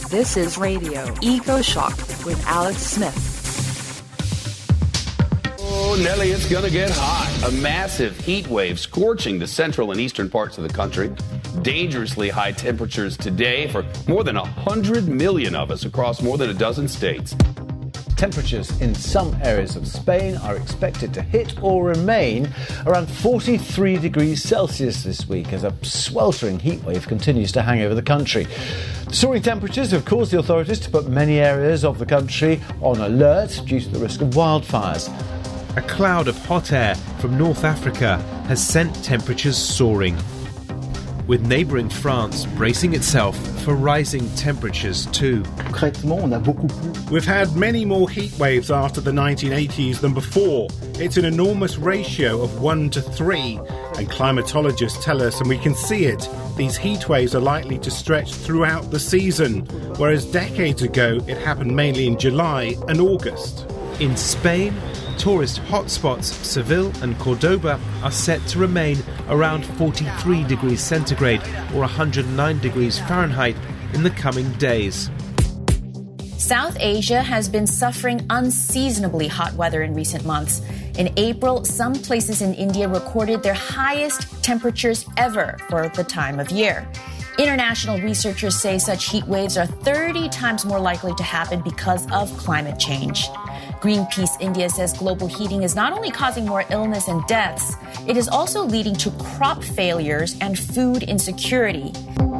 This is Radio Eco Shock with Alex Smith. Oh, Nelly, it's going to get hot. A massive heat wave scorching the central and eastern parts of the country. Dangerously high temperatures today for more than 100 million of us across more than a dozen states. Temperatures in some areas of Spain are expected to hit or remain around 43 degrees Celsius this week as a sweltering heat wave continues to hang over the country. The soaring temperatures have caused the authorities to put many areas of the country on alert due to the risk of wildfires. A cloud of hot air from North Africa has sent temperatures soaring, with neighbouring France bracing itself for rising temperatures too. We've had many more heat waves after the 1980s than before. It's an enormous ratio of 1 to 3, and climatologists tell us, and we can see it, these heat waves are likely to stretch throughout the season, whereas decades ago it happened mainly in July and August. In Spain, tourist hotspots Seville and Cordoba are set to remain around 43 degrees centigrade or 109 degrees Fahrenheit in the coming days. South Asia has been suffering unseasonably hot weather in recent months. In April, some places in India recorded their highest temperatures ever for the time of year. International researchers say such heat waves are 30 times more likely to happen because of climate change. Greenpeace India says global heating is not only causing more illness and deaths, it is also leading to crop failures and food insecurity.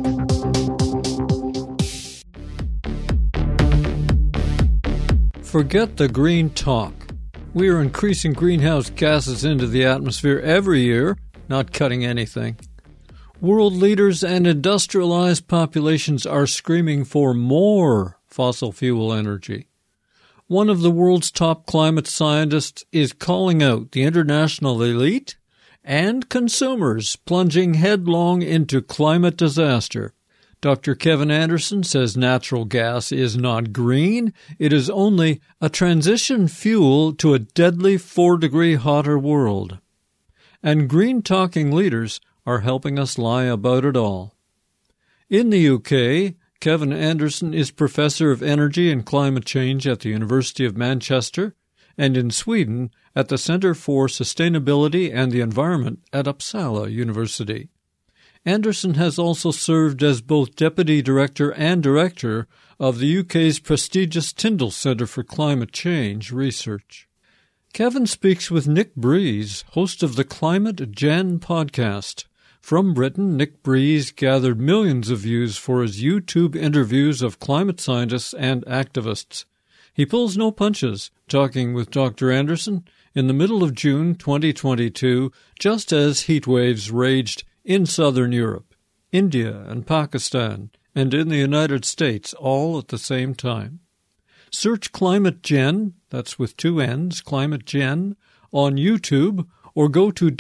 Forget the green talk. We are increasing greenhouse gases into the atmosphere every year, not cutting anything. World leaders and industrialized populations are screaming for more fossil fuel energy. One of the world's top climate scientists is calling out the international elite and consumers plunging headlong into climate disaster. Dr. Kevin Anderson says natural gas is not green. It is only a transition fuel to a deadly 4-degree hotter world. And green-talking leaders are helping us lie about it all. In the UK, Kevin Anderson is Professor of Energy and Climate Change at the University of Manchester, and in Sweden at the Centre for Sustainability and the Environment at Uppsala University. Anderson has also served as both Deputy Director and Director of the UK's prestigious Tyndall Centre for Climate Change Research. Kevin speaks with Nick Breeze, host of the Climate Gen podcast. From Britain, Nick Breeze gathered millions of views for his YouTube interviews of climate scientists and activists. He pulls no punches, talking with Dr. Anderson in the middle of June 2022, just as heat waves raged in southern Europe, India and Pakistan, and in the United States all at the same time. Search Climate Gen, that's with 2 N's, Climate Gen, on YouTube, or go to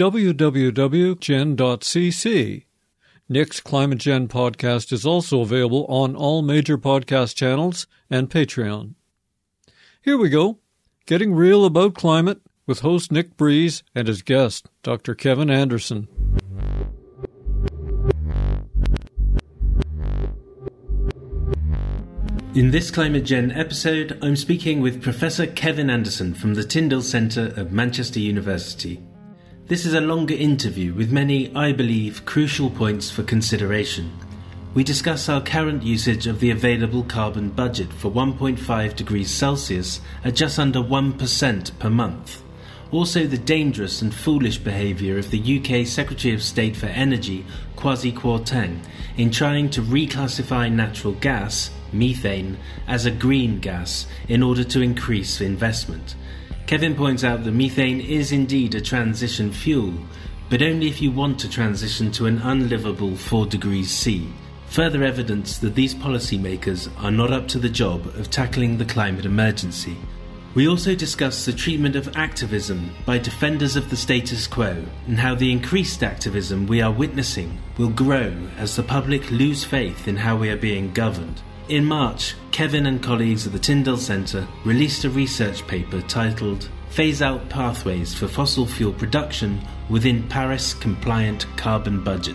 www.gen.cc. Nick's Climate Gen podcast is also available on all major podcast channels and Patreon. Here we go, getting real about climate with host Nick Breeze and his guest, Dr. Kevin Anderson. In this Climate Gen episode, I'm speaking with Professor Kevin Anderson from the Tyndall Centre of Manchester University. This is a longer interview with many, I believe, crucial points for consideration. We discuss our current usage of the available carbon budget for 1.5 degrees Celsius at just under 1% per month. Also the dangerous and foolish behaviour of the UK Secretary of State for Energy, Kwasi Kwarteng, in trying to reclassify natural gas, methane, as a green gas in order to increase investment. Kevin points out that methane is indeed a transition fuel, but only if you want to transition to an unlivable 4 degrees C. Further evidence that these policymakers are not up to the job of tackling the climate emergency. We also discuss the treatment of activism by defenders of the status quo and how the increased activism we are witnessing will grow as the public lose faith in how we are being governed. In March, Kevin and colleagues at the Tyndall Centre released a research paper titled Phase Out Pathways for Fossil Fuel Production Within Paris-Compliant Carbon Budgets,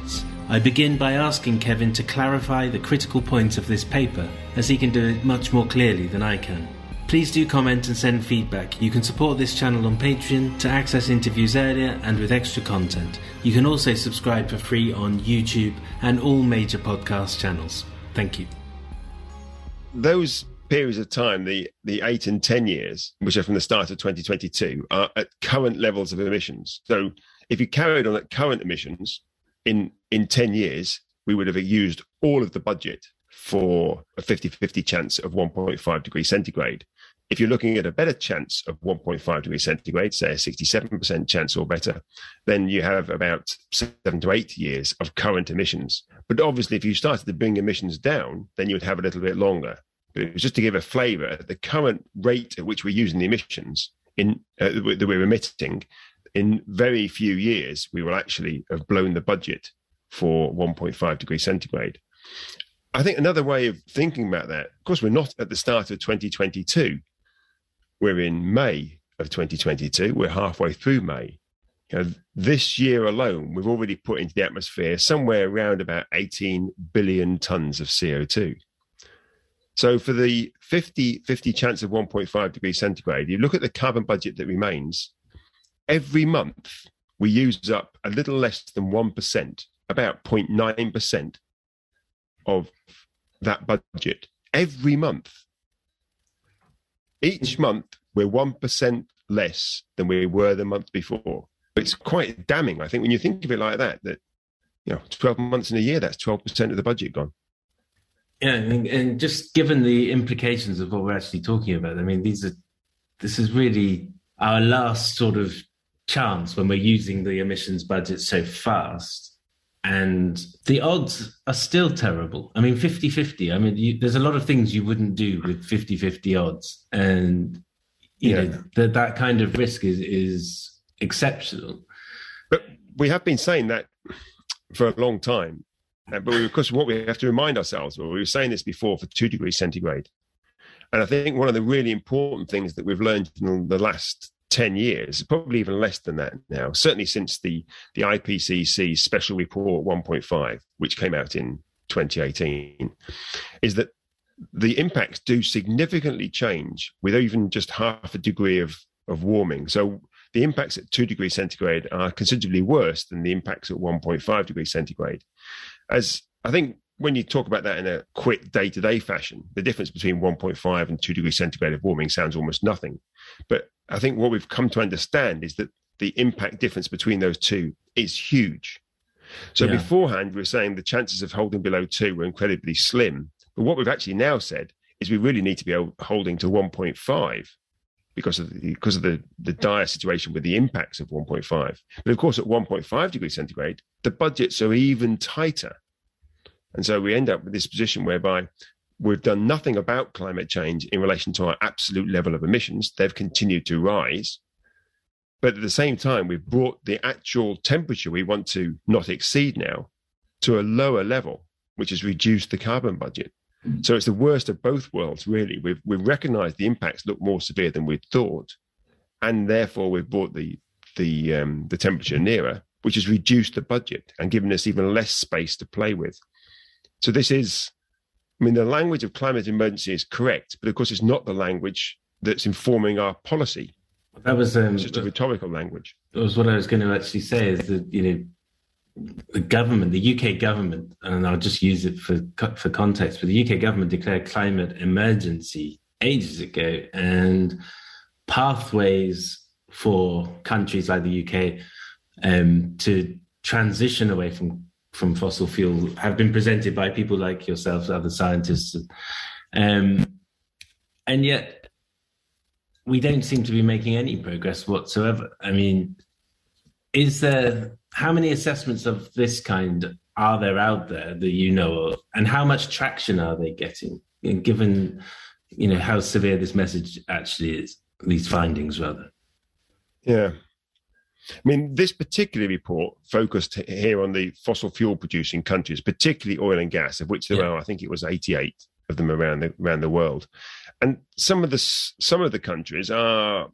I begin by asking Kevin to clarify the critical points of this paper, as he can do it much more clearly than I can. Please do comment and send feedback. You can support this channel on Patreon to access interviews earlier and with extra content. You can also subscribe for free on YouTube and all major podcast channels. Thank you. Those periods of time, the 8 and 10 years, which are from the start of 2022, are at current levels of emissions. So if you carried on at current emissions in 10 years, we would have used all of the budget for a 50-50 chance of 1.5 degrees centigrade. If you're looking at a better chance of 1.5 degrees centigrade, say a 67% chance or better, then you have about 7 to 8 years of current emissions. But obviously, if you started to bring emissions down, then you would have a little bit longer. But it was just to give a flavour, at the current rate at which we're using the emissions that we're emitting, in very few years, we will actually have blown the budget for 1.5 degrees centigrade. I think another way of thinking about that, of course, we're not at the start of 2022. We're in May of 2022. We're halfway through May. This year alone, we've already put into the atmosphere somewhere around about 18 billion tonnes of CO2. So for the 50-50 chance of 1.5 degrees centigrade, you look at the carbon budget that remains, every month we use up a little less than 1%, about 0.9% of that budget every month. Each month, we're 1% less than we were the month before. It's quite damning, I think, when you think of it like that 12 months in a year, that's 12% of the budget gone. Yeah, and just given the implications of what we're actually talking about, I mean, this is really our last sort of chance when we're using the emissions budget so fast. And the odds are still terrible. I mean, 50-50. I mean, there's a lot of things you wouldn't do with 50-50 odds. And, you know, that kind of risk is exceptional. But we have been saying that for a long time. But of course, what we have to remind ourselves, we were saying this before, for 2 degrees centigrade. And I think one of the really important things that we've learned in the last 10 years, probably even less than that now, certainly since the IPCC Special Report 1.5, which came out in 2018, is that the impacts do significantly change with even just half a degree of warming. So the impacts at 2 degrees centigrade are considerably worse than the impacts at 1.5 degrees centigrade. As I think when you talk about that in a quick day-to-day fashion, the difference between 1.5 and 2 degrees centigrade of warming sounds almost nothing. But I think what we've come to understand is that the impact difference between those two is huge. So beforehand, we were saying the chances of holding below 2 were incredibly slim. But what we've actually now said is we really need to be holding to 1.5 because of the dire situation with the impacts of 1.5. But of course, at 1.5 degrees centigrade, the budgets are even tighter. And so we end up with this position whereby we've done nothing about climate change in relation to our absolute level of emissions. They've continued to rise. But at the same time, we've brought the actual temperature we want to not exceed now to a lower level, which has reduced the carbon budget. So it's the worst of both worlds, really. We've recognised the impacts look more severe than we'd thought, and therefore we've brought the temperature nearer, which has reduced the budget and given us even less space to play with. So this is, I mean, the language of climate emergency is correct, but of course it's not the language that's informing our policy. That was it's just a rhetorical language. That was what I was going to actually say, is that, you know, the government, the UK government, and I'll just use it for context, but the UK government declared climate emergency ages ago, and pathways for countries like the UK to transition away from fossil fuel have been presented by people like yourselves, other scientists, and yet we don't seem to be making any progress whatsoever. I mean, how many assessments of this kind are there out there that you know of, and how much traction are they getting, given, you know, how severe this message actually is, these findings rather? Yeah. I mean, this particular report focused here on the fossil fuel producing countries, particularly oil and gas, of which there are, I think it was 88 of them around the world. And some of the countries are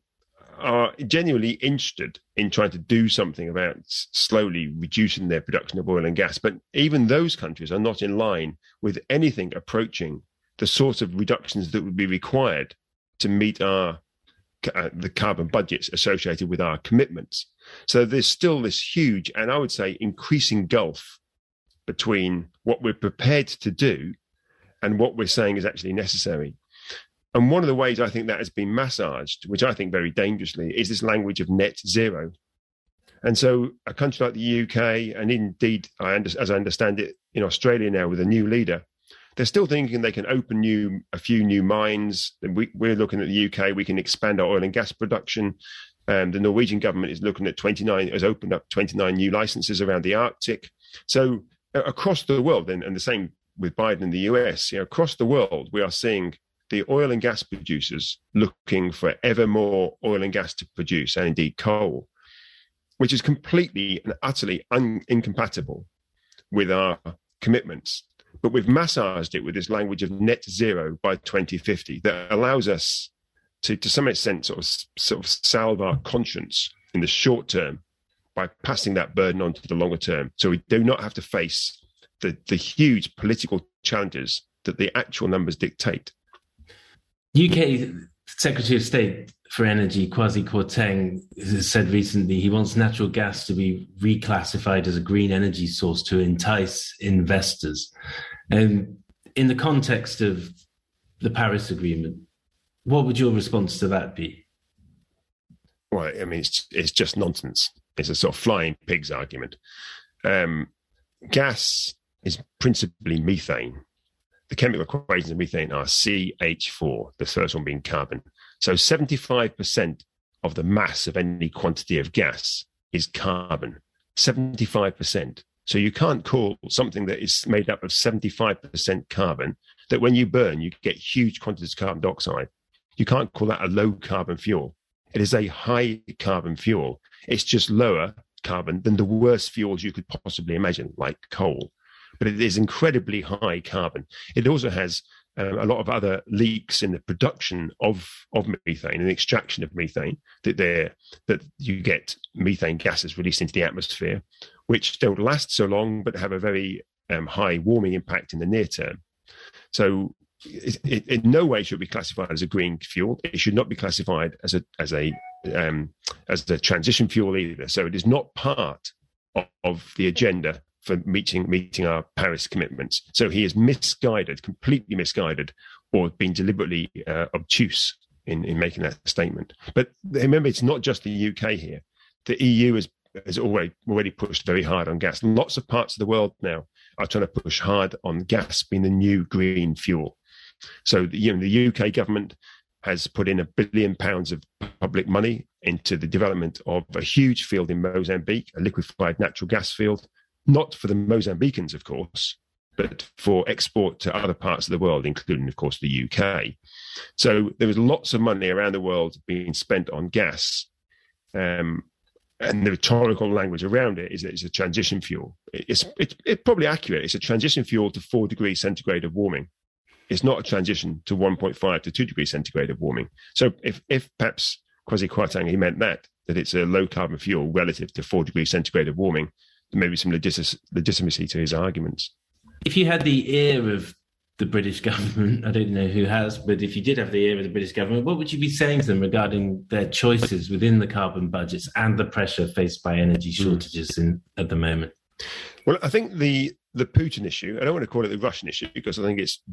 are genuinely interested in trying to do something about slowly reducing their production of oil and gas. But even those countries are not in line with anything approaching the sort of reductions that would be required to meet the carbon budgets associated with our commitments. So there's still this huge, and I would say increasing gulf between what we're prepared to do and what we're saying is actually necessary. And one of the ways I think that has been massaged, which I think very dangerously, is this language of net zero. And so a country like the UK, and indeed, as I understand it, in Australia now with a new leader, they're still thinking they can open a few new mines. We're looking at the UK, we can expand our oil and gas production. The Norwegian government is looking at has opened up 29 new licenses around the Arctic. So across the world, and the same with Biden in the US, across the world, we are seeing the oil and gas producers looking for ever more oil and gas to produce, and indeed coal, which is completely and utterly incompatible with our commitments. But we've massaged it with this language of net zero by 2050 that allows us to some extent, sort of salve our conscience in the short term by passing that burden on to the longer term. So we do not have to face the huge political challenges that the actual numbers dictate. UK Secretary of State for Energy, Kwasi Kwarteng, has said recently he wants natural gas to be reclassified as a green energy source to entice investors. In the context of the Paris Agreement, what would your response to that be? Well, I mean, it's just nonsense. It's a sort of flying pigs argument. Gas is principally methane. The chemical equations of methane are CH4, the first one being carbon. So 75% of the mass of any quantity of gas is carbon. 75%. So you can't call something that is made up of 75% carbon, that when you burn, you get huge quantities of carbon dioxide. You can't call that a low carbon fuel. It is a high carbon fuel. It's just lower carbon than the worst fuels you could possibly imagine, like coal. But it is incredibly high carbon. It also has a lot of other leaks in the production of methane and the extraction of methane, that you get methane gases released into the atmosphere, which don't last so long, but have a very high warming impact in the near term. So it in no way should be classified as a green fuel. It should not be classified as a transition fuel either. So it is not part of the agenda for meeting our Paris commitments. So he is completely misguided, or been deliberately obtuse in making that statement. But remember, it's not just the UK here. The EU has already pushed very hard on gas. Lots of parts of the world now are trying to push hard on gas being the new green fuel. So the UK government has put in £1 billion of public money into the development of a huge field in Mozambique, a liquefied natural gas field, not for the Mozambicans, of course, but for export to other parts of the world, including, of course, the UK. So there is lots of money around the world being spent on gas. And the rhetorical language around it is that it's a transition fuel. It's probably accurate. It's a transition fuel to 4 degrees centigrade of warming. It's not a transition to 1.5 to 2 degrees centigrade of warming. So if perhaps Kwasi Kwarteng, he meant that it's a low carbon fuel relative to 4 degrees centigrade of warming, there may be some legitimacy to his arguments. If you had the ear of the British government, I don't know who has, but if you did have the ear of the British government, what would you be saying to them regarding their choices within the carbon budgets and the pressure faced by energy shortages at the moment? Well, I think the Putin issue, I don't want to call it the Russian issue, because I think it's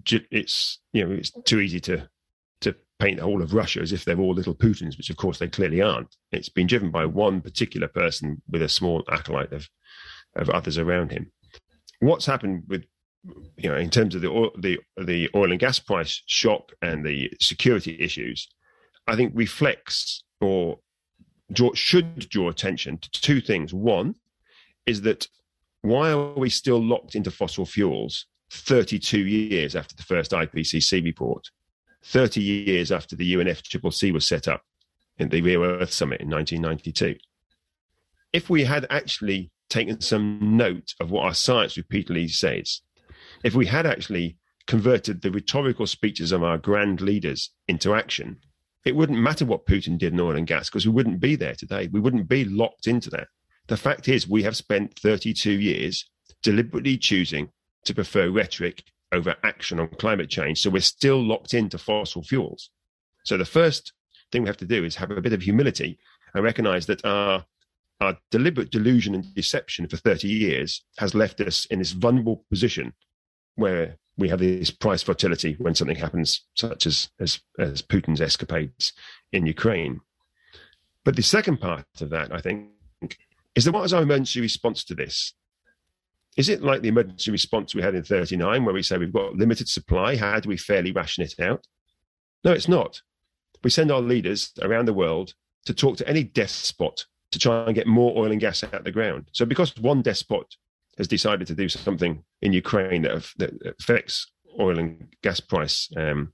too easy to paint the whole of Russia as if they're all little Putins, which of course they clearly aren't. It's been driven by one particular person with a small acolyte of others around him. What's happened with, in terms of the oil and gas price shock and the security issues, I think reflects or should draw attention to two things. One is that why are we still locked into fossil fuels 32 years after the first IPCC report, 30 years after the UNFCCC was set up in the Rio Earth Summit in 1992? If we had actually taken some note of what our science repeatedly says, if we had actually converted the rhetorical speeches of our grand leaders into action, it wouldn't matter what Putin did in oil and gas because we wouldn't be there today. We wouldn't be locked into that. The fact is we have spent 32 years deliberately choosing to prefer rhetoric over action on climate change. So we're still locked into fossil fuels. So the first thing we have to do is have a bit of humility and recognize that our deliberate delusion and deception for 30 years has left us in this vulnerable position where we have this price volatility when something happens, such as Putin's escapades in Ukraine. But the second part of that, I think, is that what is our emergency response to this? Is it like the emergency response we had in 1939, where we say we've got limited supply, how do we fairly ration it out? No, it's not. We send our leaders around the world to talk to any despot to try and get more oil and gas out of the ground. So because one despot has decided to do something in Ukraine that affects oil and gas prices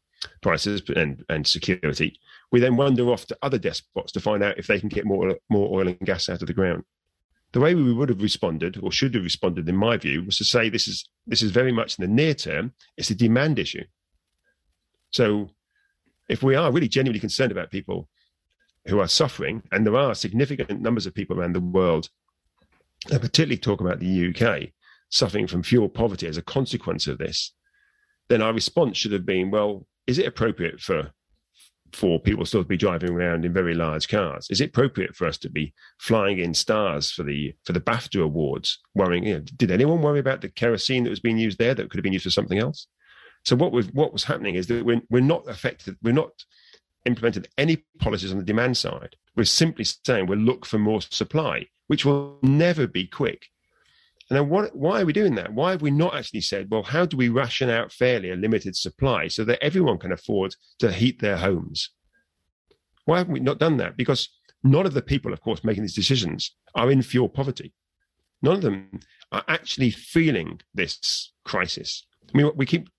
and security, we then wander off to other despots to find out if they can get more oil and gas out of the ground. The way we would have responded, or should have responded, in my view, was to say this is very much in the near term. It's a demand issue. So if we are really genuinely concerned about people who are suffering, and there are significant numbers of people around the world, and particularly talk about the UK, suffering from fuel poverty as a consequence of this, then our response should have been, well, is it appropriate for people still to be driving around in very large cars? Is it appropriate for us to be flying in stars for the BAFTA awards, worrying, did anyone worry about the kerosene that was being used there that could have been used for something else? So what was happening is that we're not affected, we're not implemented any policies on the demand side. We're simply saying we'll look for more supply, which will never be quick. And then why are we doing that? Why have we not actually said, well, how do we ration out fairly a limited supply so that everyone can afford to heat their homes? Why haven't we not done that? Because none of the people, of course, making these decisions are in fuel poverty. None of them are actually feeling this crisis. I mean,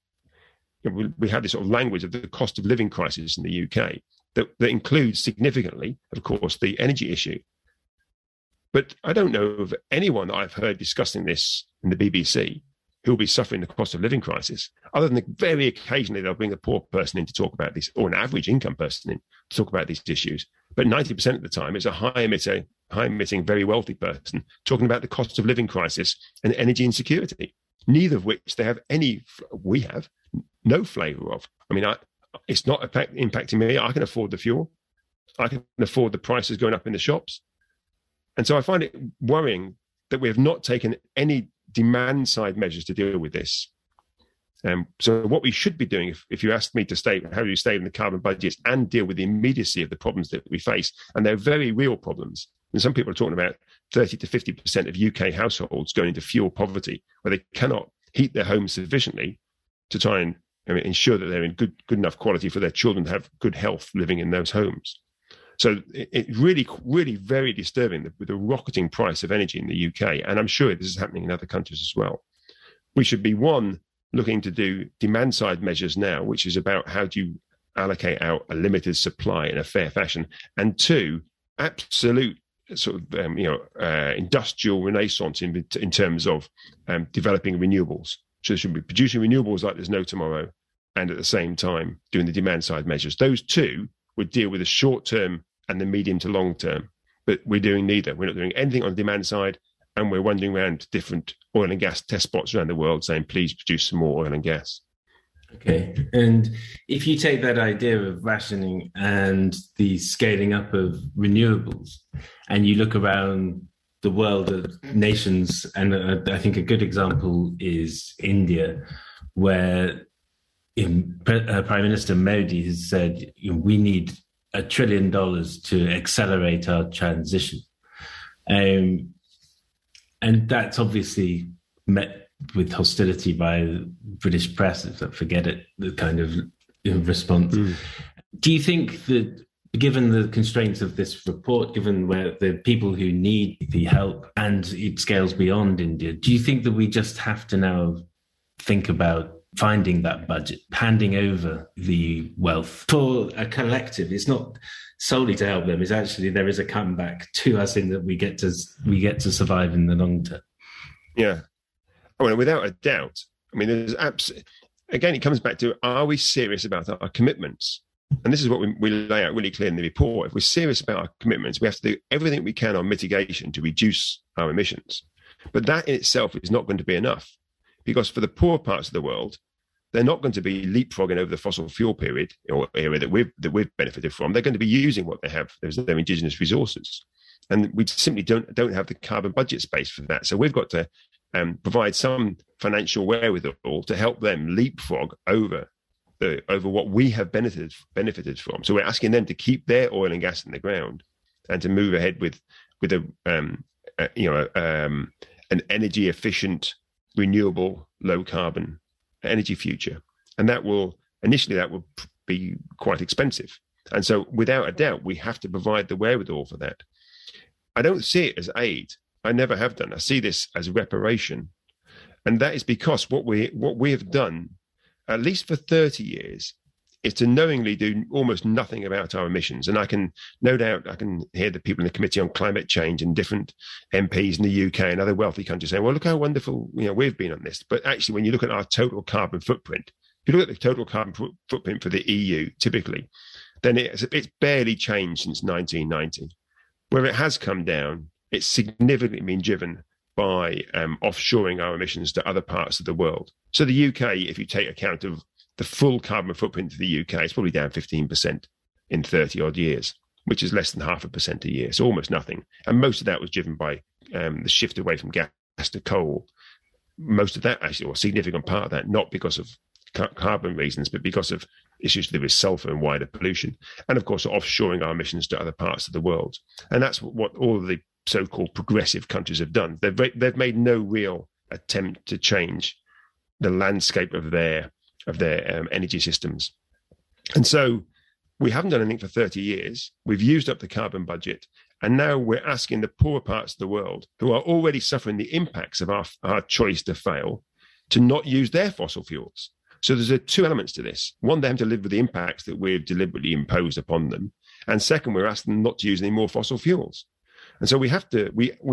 we have this sort of language of the cost of living crisis in the UK that includes significantly, of course, the energy issue. But I don't know of anyone that I've heard discussing this in the BBC who will be suffering the cost of living crisis, other than very occasionally they'll bring a poor person in to talk about this, or an average income person in to talk about these issues. But 90% of the time, it's a high-emitting, very wealthy person talking about the cost of living crisis and energy insecurity, neither of which we have no flavour of. I mean, it's not impacting me. I can afford the fuel. I can afford the prices going up in the shops. And so I find it worrying that we have not taken any demand-side measures to deal with this. So what we should be doing, if you asked me to state how do you stay in the carbon budgets and deal with the immediacy of the problems that we face, and they're very real problems. And some people are talking about 30 to 50% of UK households going into fuel poverty, where they cannot heat their homes sufficiently to try and ensure that they're in good enough quality for their children to have good health living in those homes. So it's really, really very disturbing with the rocketing price of energy in the UK. And I'm sure this is happening in other countries as well. We should be, one, looking to do demand side measures now, which is about how do you allocate out a limited supply in a fair fashion. And two, absolute sort of, industrial renaissance in terms of developing renewables. So they should be producing renewables like there's no tomorrow, and at the same time doing the demand side measures. Those two would deal with the short term and the medium to long term. But we're doing neither. We're not doing anything on the demand side, and we're wandering around different oil and gas test spots around the world saying, please produce some more oil and gas. Okay. And if you take that idea of rationing and the scaling up of renewables, and you look around the world of nations, and I think a good example is India, where Prime Minister Modi has said we need $1 trillion to accelerate our transition. And that's obviously met with hostility by the British press, forget it, the kind of response. Do you think that, given the constraints of this report, given where the people who need the help and it scales beyond India, do you think that we just have to now think about finding that budget, handing over the wealth for a collective? It's not solely to help them. It's actually, there is a comeback to us in that we get to survive in the long term. Yeah. Well, without a doubt. I mean, there's again, it comes back to, are we serious about our commitments? and this is what we lay out really clear in the report, if we're serious about our commitments, we have to do everything we can on mitigation to reduce our emissions. But that in itself is not going to be enough, because for the poor parts of the world, they're not going to be leapfrogging over the fossil fuel period or area that we've benefited from. They're going to be using what they have, their indigenous resources. And we simply don't have the carbon budget space for that. So we've got to provide some financial wherewithal to help them leapfrog over what we have benefited from. So we're asking them to keep their oil and gas in the ground and to move ahead with an energy efficient, renewable, low carbon energy future. And that will be quite expensive. And so without a doubt, we have to provide the wherewithal for that. I don't see it as aid. I never have done. I see this as reparation. And that is because what we have done, at least for 30 years, is to knowingly do almost nothing about our emissions. And I can hear the people in the Committee on Climate Change and different MPs in the UK and other wealthy countries saying, well, look how wonderful we've been on this. But actually, when you look at our total carbon footprint, if you look at the total carbon footprint for the EU, typically, then it's barely changed since 1990. Where it has come down, it's significantly been driven by offshoring our emissions to other parts of the world. So the UK, if you take account of the full carbon footprint of the UK, it's probably down 15% in 30 odd years, which is less than 0.5% a year. So almost nothing. And most of that was driven by the shift away from gas to coal. Most of that, actually, or a significant part of that, not because of carbon reasons, but because of issues to do with sulfur and wider pollution. And of course, offshoring our emissions to other parts of the world. And that's what all of the so-called progressive countries have done. They've made no real attempt to change the landscape of their energy systems. And so we haven't done anything for 30 years. We've used up the carbon budget. And now we're asking the poorer parts of the world, who are already suffering the impacts of our choice to fail, to not use their fossil fuels. So there's two elements to this. One, they have to live with the impacts that we've deliberately imposed upon them. And second, we're asking them not to use any more fossil fuels. And so we have to,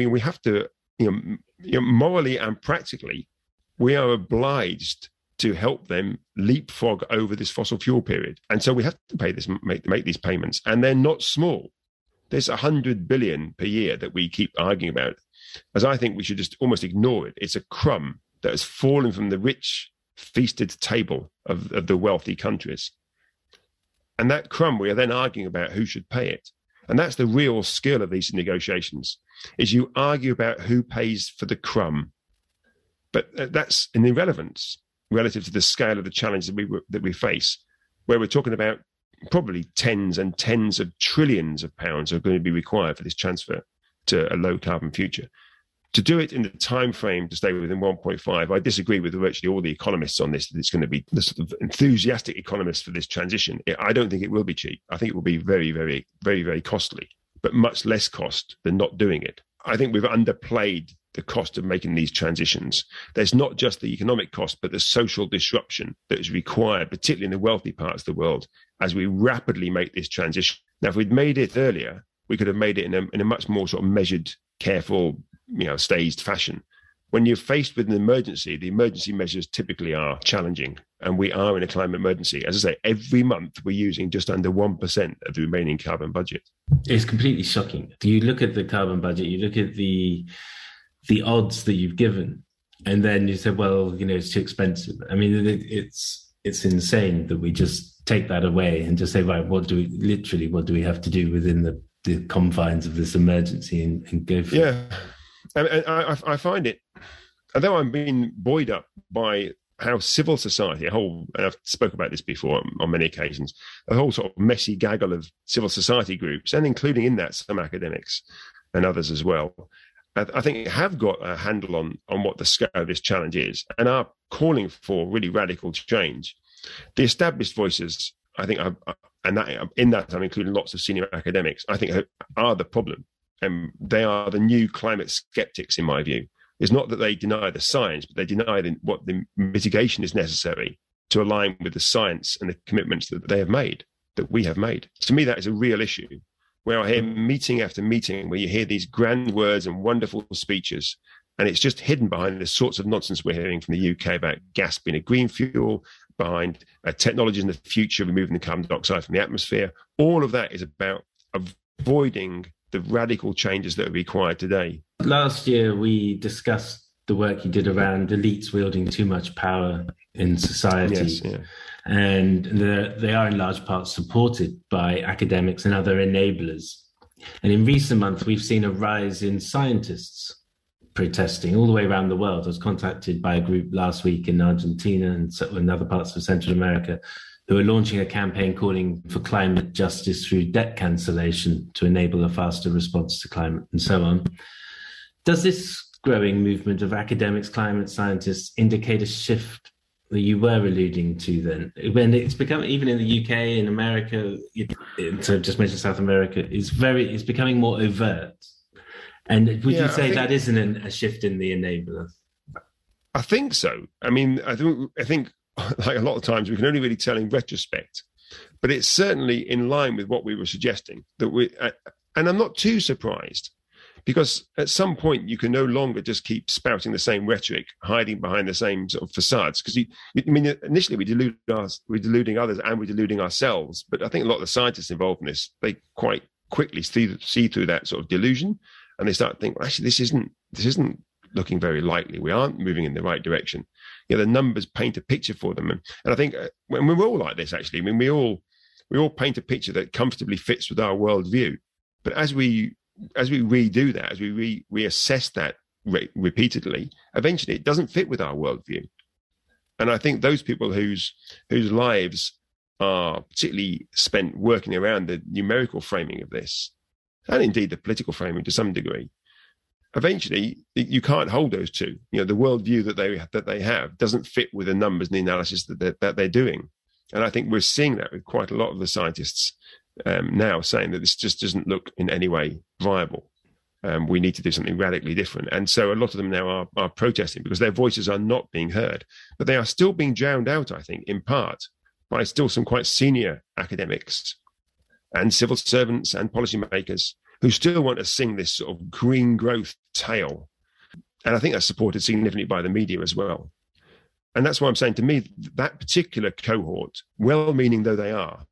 morally and practically, we are obliged to help them leapfrog over this fossil fuel period. And so we have to make these payments. And they're not small. There's 100 billion per year that we keep arguing about, as I think we should just almost ignore it. It's a crumb that has fallen from the rich, feasted table of the wealthy countries. And that crumb, we are then arguing about who should pay it. And that's the real skill of these negotiations, is you argue about who pays for the crumb. But that's an irrelevance relative to the scale of the challenge that we face, where we're talking about probably tens and tens of trillions of pounds are going to be required for this transfer to a low carbon future. To do it in the time frame to stay within 1.5, I disagree with virtually all the economists on this, that it's going to be the sort of enthusiastic economists for this transition. I don't think it will be cheap. I think it will be very, very, very, very costly, but much less cost than not doing it. I think we've underplayed the cost of making these transitions. There's not just the economic cost, but the social disruption that is required, particularly in the wealthy parts of the world, as we rapidly make this transition. Now, if we'd made it earlier, we could have made it in a much more sort of measured, careful, staged fashion. When you're faced with an emergency, the emergency measures typically are challenging, and we are in a climate emergency. As I say, every month we're using just under 1% of the remaining carbon budget. It's completely shocking. You look at the carbon budget, you look at the odds that you've given, and then you say, well, it's too expensive. I mean, it's insane that we just take that away and just say, right, what do we have to do within the confines of this emergency and go for it? And I find it, although I'm being buoyed up by how civil society, and I've spoken about this before on many occasions, a whole sort of messy gaggle of civil society groups, and including in that some academics and others as well, I think have got a handle on what the scale of this challenge is and are calling for really radical change. The established voices, I think, in that I'm including lots of senior academics, I think are the problem. And they are the new climate skeptics, in my view. It's not that they deny the science, but they deny what the mitigation is necessary to align with the science and the commitments that they have made, that we have made. To me, that is a real issue, where I hear meeting after meeting, where you hear these grand words and wonderful speeches, and it's just hidden behind the sorts of nonsense we're hearing from the UK about gas being a green fuel, behind technologies in the future, removing the carbon dioxide from the atmosphere. All of that is about avoiding the radical changes that are required today. Last year, we discussed the work you did around elites wielding too much power in society. Yes, yeah. And they are in large part supported by academics and other enablers. And in recent months, we've seen a rise in scientists protesting all the way around the world. I was contacted by a group last week in Argentina and in other parts of Central America who are launching a campaign calling for climate justice through debt cancellation to enable a faster response to climate and so on. Does this growing movement of academics, climate scientists indicate a shift that you were alluding to then? When it's become, even in the UK, in America, so just mention South America, it's becoming more overt. And would you say that isn't a shift in the enabler? I think so. I mean, I think like a lot of times we can only really tell in retrospect, but it's certainly in line with what we were suggesting. And I'm not too surprised, because at some point you can no longer just keep spouting the same rhetoric, hiding behind the same sort of facades. Because initially we're deluding others and we're deluding ourselves. But I think a lot of the scientists involved in this, they quite quickly see through that sort of delusion, and they start to think, well, actually, this isn't looking very likely. We aren't moving in the right direction. The numbers paint a picture for them, and I think when we're all like this, actually, I mean, we all paint a picture that comfortably fits with our worldview. But as we redo that, as we reassess that repeatedly, eventually it doesn't fit with our worldview. And I think those people whose lives are particularly spent working around the numerical framing of this, and indeed the political framing to some degree, eventually you can't hold those two. The worldview that they have doesn't fit with the numbers and the analysis that they're doing. And I think we're seeing that with quite a lot of the scientists now, saying that this just doesn't look in any way viable. We need to do something radically different. And so a lot of them now are protesting because their voices are not being heard. But they are still being drowned out, I think, in part by still some quite senior academics and civil servants and policymakers who still want to sing this sort of green growth tale. And I think that's supported significantly by the media as well. And that's why I'm saying, to me, that particular cohort, well-meaning though they are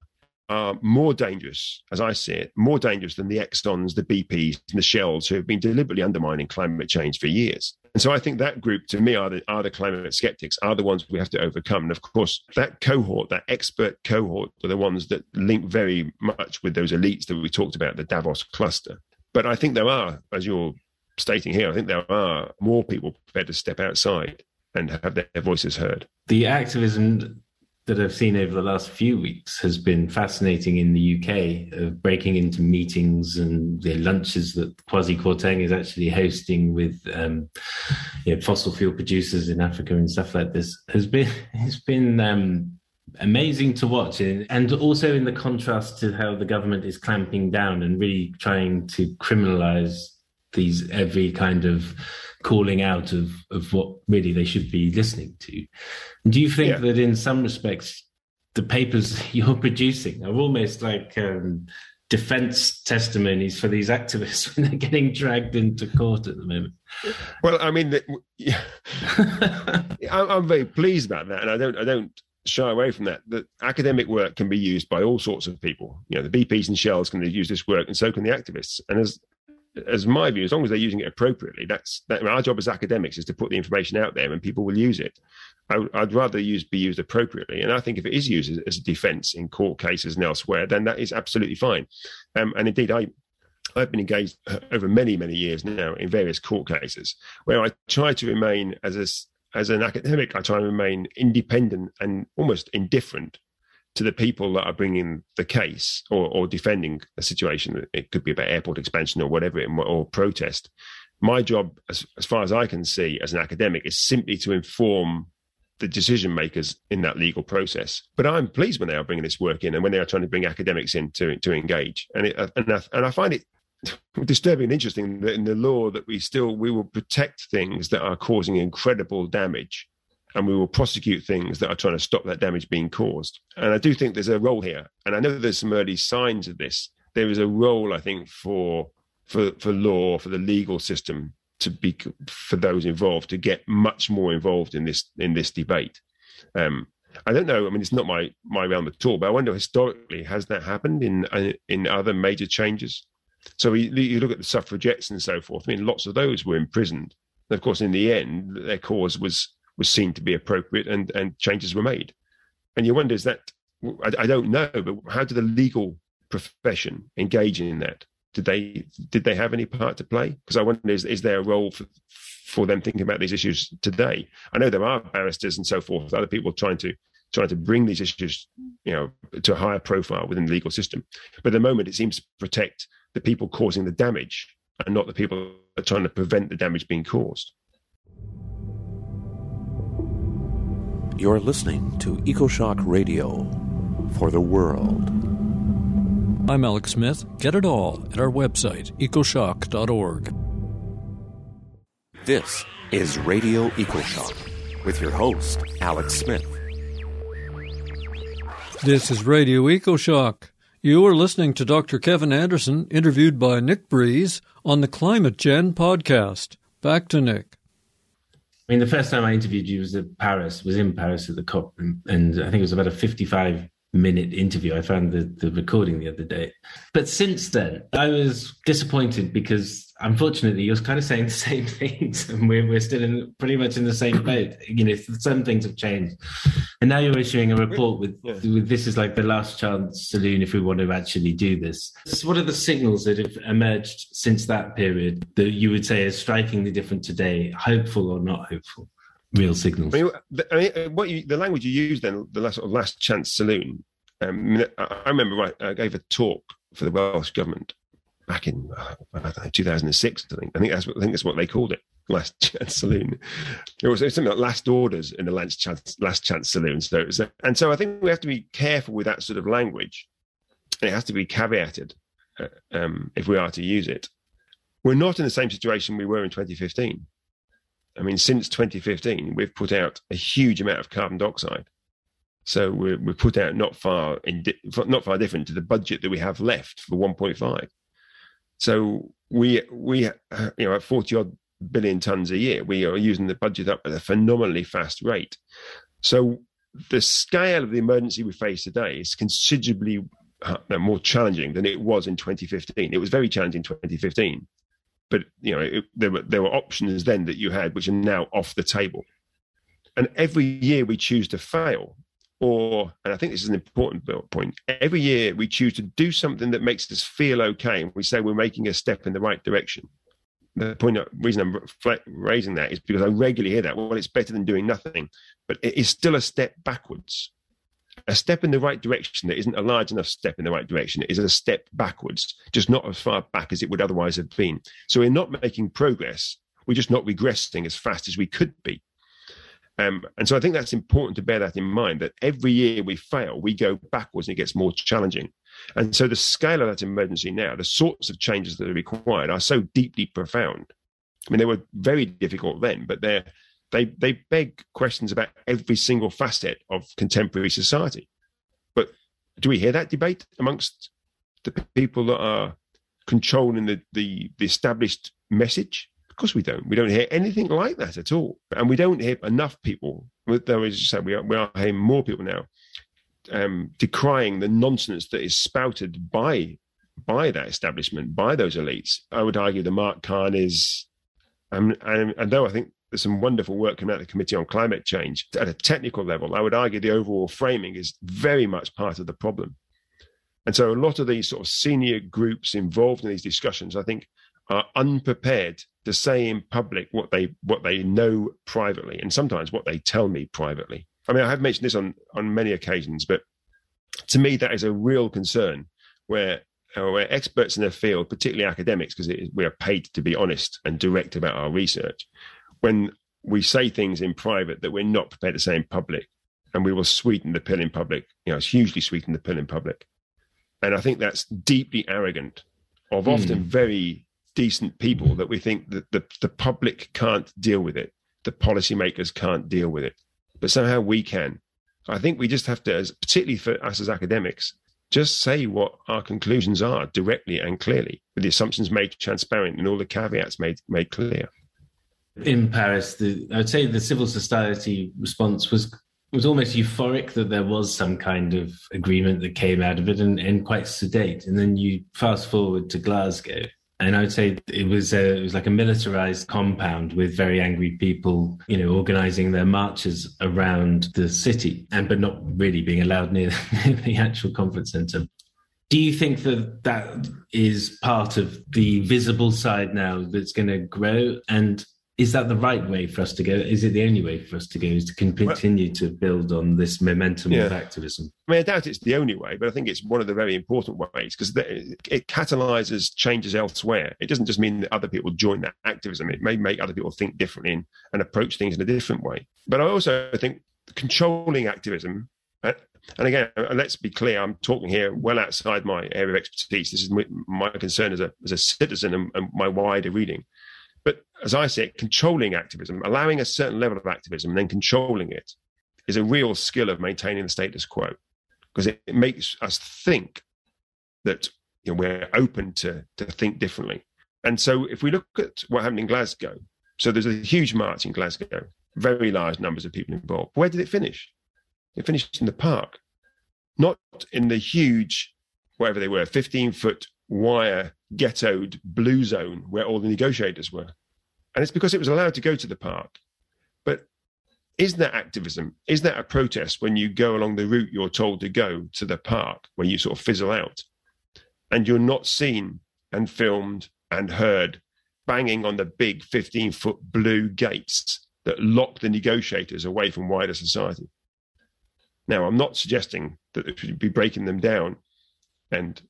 more dangerous, as I see it, more dangerous than the Exxons, the BPs, and the Shells who have been deliberately undermining climate change for years. And so I think that group, to me, are the climate skeptics, are the ones we have to overcome. And of course, that cohort, that expert cohort, are the ones that link very much with those elites that we talked about, the Davos cluster. But I think there are, as you're stating here, I think there are more people prepared to step outside and have their voices heard. The activism that I've seen over the last few weeks has been fascinating in the UK, of breaking into meetings and the lunches that Kwasi Kwarteng is actually hosting with fossil fuel producers in Africa and stuff like this. It's been amazing to watch, and also in the contrast to how the government is clamping down and really trying to criminalise every kind of calling out of what really they should be listening to. Do you think that in some respects the papers you're producing are almost like defence testimonies for these activists when they're getting dragged into court at the moment? Well, I mean, I'm very pleased about that, and I don't shy away from that. That academic work can be used by all sorts of people. The BPs and Shells can use this work, and so can the activists. And as my view, as long as they're using it appropriately, our job as academics is to put the information out there and people will use it. I'd rather be used appropriately. And I think if it is used as a defence in court cases and elsewhere, then that is absolutely fine. And indeed, I've been engaged over many, many years now in various court cases where I try to remain, as an academic, I try to remain independent and almost indifferent to the people that are bringing the case or defending a situation. It could be about airport expansion or whatever, or protest. My job, as far as I can see as an academic, is simply to inform the decision makers in that legal process. But I'm pleased when they are bringing this work in and when they are trying to bring academics in to engage. And I find it disturbing and interesting that in the law that we will protect things that are causing incredible damage, and we will prosecute things that are trying to stop that damage being caused. And I do think there's a role here. And I know that there's some early signs of this. There is a role, I think, for law, for the legal system, for those involved to get much more involved in this debate. I don't know. I mean, it's not my realm at all, but I wonder historically, has that happened in other major changes? So you look at the suffragettes and so forth. I mean, lots of those were imprisoned. And of course, in the end, their cause was seen to be appropriate and changes were made. And you wonder, is that, I don't know, but how did the legal profession engage in that? Did they have any part to play? Because I wonder, is there a role for them thinking about these issues today? I know there are barristers and so forth, other people trying to bring these issues, to a higher profile within the legal system. But at the moment, it seems to protect the people causing the damage and not the people that are trying to prevent the damage being caused. You're listening to EcoShock Radio for the world. I'm Alex Smith. Get it all at our website, ecoshock.org. This is Radio EcoShock with your host, Alex Smith. This is Radio EcoShock. You are listening to Dr. Kevin Anderson, interviewed by Nick Breeze on the Climate Gen podcast. Back to Nick. I mean, the first time I interviewed you was in Paris at the COP, and I think it was about a 55-minute interview. I found the recording the other day. But since then, I was disappointed because, unfortunately, you're kind of saying the same things, and we're still pretty much in the same boat. Some things have changed. And now you're issuing a report with this is like the last chance saloon if we want to actually do this. So what are the signals that have emerged since that period that you would say is strikingly different today, hopeful or not hopeful? Real signals. The language you used then, the last chance saloon. I remember I gave a talk for the Welsh government back in 2006. I think that's what they called it. Last chance saloon. It was something like last orders in the last chance saloon. So I think we have to be careful with that sort of language. It has to be caveated if we are to use it. We're not in the same situation we were in 2015. I mean, since 2015, we've put out a huge amount of carbon dioxide. So we've put out not far different to the budget that we have left for 1.5. So we at 40 odd billion tons a year, we are using the budget up at a phenomenally fast rate. So the scale of the emergency we face today is considerably more challenging than it was in 2015. It was very challenging in 2015. But there were options then that you had which are now off the table. And every year we choose to fail, and I think this is an important point, every year we choose to do something that makes us feel okay, and we say we're making a step in the right direction. The reason I'm raising that is because I regularly hear that, well, it's better than doing nothing, but it is still a step backwards. A step in the right direction that isn't a large enough step in the right direction is a step backwards, just not as far back as it would otherwise have been. So we're not making progress. We're just not regressing as fast as we could be. And so I think that's important to bear that in mind, that every year we fail, we go backwards and it gets more challenging. And so the scale of that emergency now, the sorts of changes that are required are so deeply profound. I mean, they were very difficult then, but they beg questions about every single facet of contemporary society. But do we hear that debate amongst the people that are controlling the established message? Of course we don't. We don't hear anything like that at all. And we don't hear enough people, though as you said, we are hearing more people now, decrying the nonsense that is spouted by that establishment, by those elites. I would argue the Mark Carn is, and though I think there's some wonderful work coming out of the Committee on Climate Change, at a technical level, I would argue the overall framing is very much part of the problem. And so a lot of these sort of senior groups involved in these discussions, I think, are unprepared to say in public what they know privately, and sometimes what they tell me privately. I mean, I have mentioned this on many occasions, but to me, that is a real concern where experts in their field, particularly academics, because we are paid to be honest and direct about our research, when we say things in private that we're not prepared to say in public, and we will sweeten the pill in public, it's hugely sweeten the pill in public. And I think that's deeply arrogant of often very decent people, that we think that the public can't deal with it, the policymakers can't deal with it, but somehow we can. I think we just have to, particularly for us as academics, just say what our conclusions are directly and clearly, with the assumptions made transparent and all the caveats made clear. In Paris, I would say the civil society response was It was almost euphoric that there was some kind of agreement that came out of it, and quite sedate. And then you fast forward to Glasgow, and I would say it was like a militarized compound with very angry people, organizing their marches around the city, but not really being allowed near the actual conference center. Do you think that is part of the visible side now that's going to grow? And is that the right way for us to go? Is it the only way for us to go, is to continue to build on this momentum of activism? I mean, I doubt it's the only way, but I think it's one of the very important ways, because it catalyses changes elsewhere. It doesn't just mean that other people join that activism. It may make other people think differently and approach things in a different way. But I also think controlling activism, and again, let's be clear, I'm talking here well outside my area of expertise. This is my concern as a citizen and my wider reading. But as I say, controlling activism, allowing a certain level of activism and then controlling it, is a real skill of maintaining the status quo, because it makes us think that we're open to think differently. And so if we look at what happened in Glasgow, so there's a huge march in Glasgow, very large numbers of people involved. Where did it finish? It finished in the park, not in the huge, whatever they were, 15-foot wire ghettoed blue zone where all the negotiators were. And it's because it was allowed to go to the park. But is that activism? Is that a protest when you go along the route you're told to go to the park, when you sort of fizzle out and you're not seen and filmed and heard banging on the big 15-foot blue gates that lock the negotiators away from wider society? Now, I'm not suggesting that we should be breaking them down and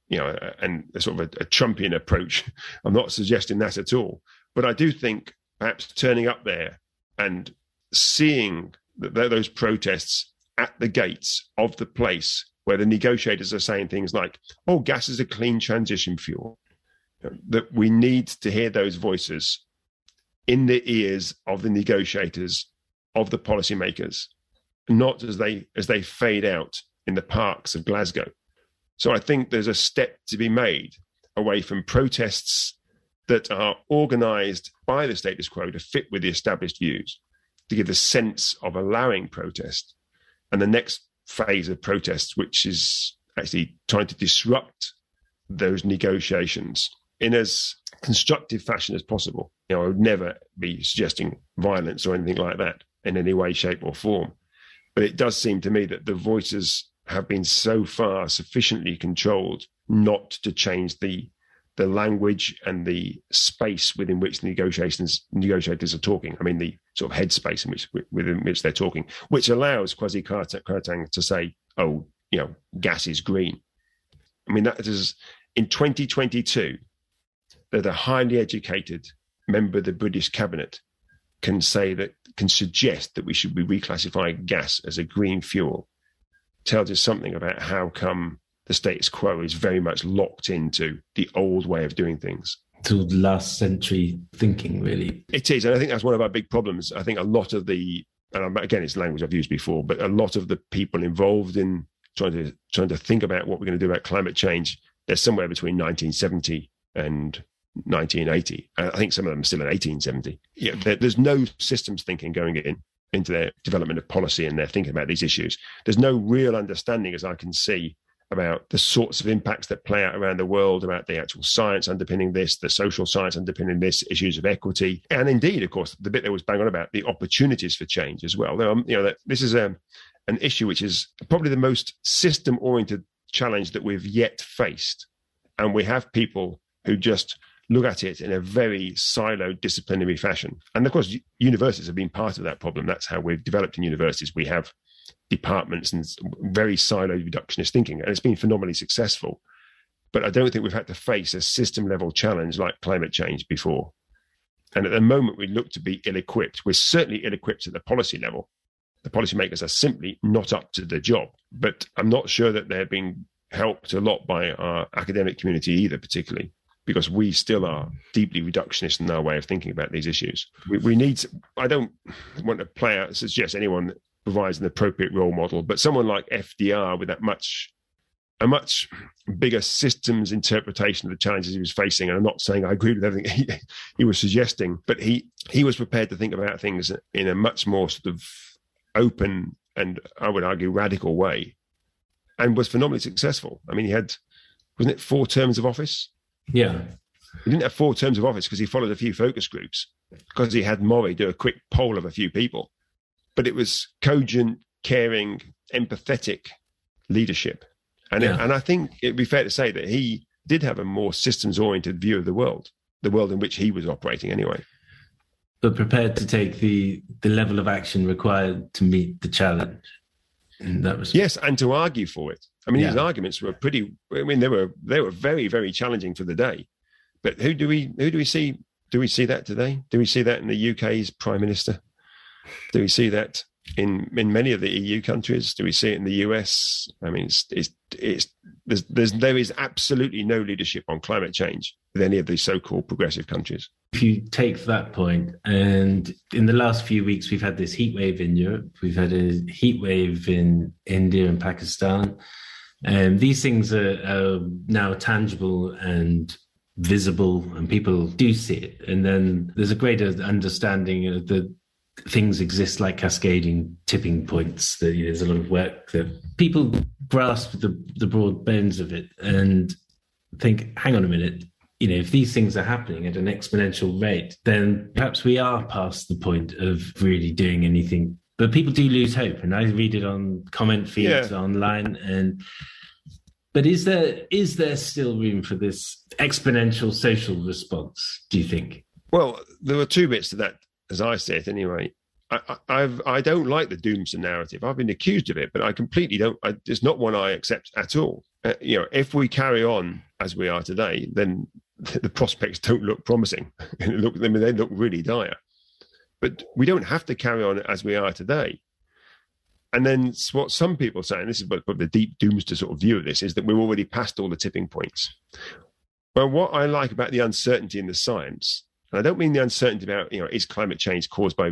a sort of a Trumpian approach. I'm not suggesting that at all. But I do think perhaps turning up there and seeing those protests at the gates of the place where the negotiators are saying things like, oh, gas is a clean transition fuel, that we need to hear those voices in the ears of the negotiators, of the policymakers, not as they fade out in the parks of Glasgow. So I think there's a step to be made away from protests that are organised by the status quo to fit with the established views, to give the sense of allowing protest. And the next phase of protests, which is actually trying to disrupt those negotiations in as constructive fashion as possible. I would never be suggesting violence or anything like that in any way, shape or form. But it does seem to me that the voices have been so far sufficiently controlled not to change the language and the space within which the negotiators are talking. I mean, the sort of headspace within which they're talking, which allows Kwasi Kwarteng to say, oh, gas is green. I mean, that is in 2022, that a highly educated member of the British cabinet can suggest that we should be reclassifying gas as a green fuel. Tells us something about how come the status quo is very much locked into the old way of doing things. To last century thinking, really. It is, and I think that's one of our big problems. I think a lot of and again, it's language I've used before, but a lot of the people involved in trying to think about what we're going to do about climate change, they're somewhere between 1970 and 1980. I think some of them are still in 1870. Yeah, there's no systems thinking going into their development of policy and their thinking about these issues. There's no real understanding, as I can see, about the sorts of impacts that play out around the world, about the actual science underpinning this, the social science underpinning this, issues of equity, and indeed, of course, the bit that was bang on about the opportunities for change as well. This is an issue which is probably the most system-oriented challenge that we've yet faced, and we have people who just look at it in a very siloed disciplinary fashion. And of course, universities have been part of that problem. That's how we've developed in universities. We have departments and very siloed reductionist thinking, and it's been phenomenally successful. But I don't think we've had to face a system-level challenge like climate change before. And at the moment, we look to be ill-equipped. We're certainly ill-equipped at the policy level. The policymakers are simply not up to the job. But I'm not sure that they're being helped a lot by our academic community either, particularly, because we still are deeply reductionist in our way of thinking about these issues. We need I don't want to suggest anyone provides an appropriate role model, but someone like FDR with a much bigger systems interpretation of the challenges he was facing, and I'm not saying I agree with everything he was suggesting, but he was prepared to think about things in a much more sort of open and I would argue radical way, and was phenomenally successful. I mean, he had, wasn't it 4 terms of office? Yeah. He didn't have 4 terms of office because he followed a few focus groups, because he had Mori do a quick poll of a few people. But it was cogent, caring, empathetic leadership. And I think it'd be fair to say that he did have a more systems-oriented view of the world in which he was operating anyway. But prepared to take the level of action required to meet the challenge. And that was yes, and to argue for it. I mean, his arguments were pretty. I mean, they were very, very challenging for the day. But who do we see? Do we see that today? Do we see that in the UK's Prime Minister? Do we see that in many of the EU countries? Do we see it in the US? I mean, there is absolutely no leadership on climate change with any of these so-called progressive countries. If you take that point, and in the last few weeks, we've had this heat wave in Europe. We've had a heat wave in India and Pakistan. And these things are now tangible and visible, and people do see it. And then there's a greater understanding of the things exist like cascading tipping points. That there's a lot of work that people grasp the broad bones of it and think, hang on a minute, if these things are happening at an exponential rate, then perhaps we are past the point of really doing anything. But people do lose hope, and I read it on comment feeds online. But is there still room for this exponential social response, do you think? Well, there were 2 bits to that, as I see it anyway. I don't like the doomsday narrative. I've been accused of it, but I completely don't. It's not one I accept at all. If we carry on as we are today, then the prospects don't look promising. They look really dire. But we don't have to carry on as we are today. And then what some people say, and this is what the deep doomsday sort of view of this, is that we're already past all the tipping points. Well, what I like about the uncertainty in the science, and I don't mean the uncertainty about, is climate change caused by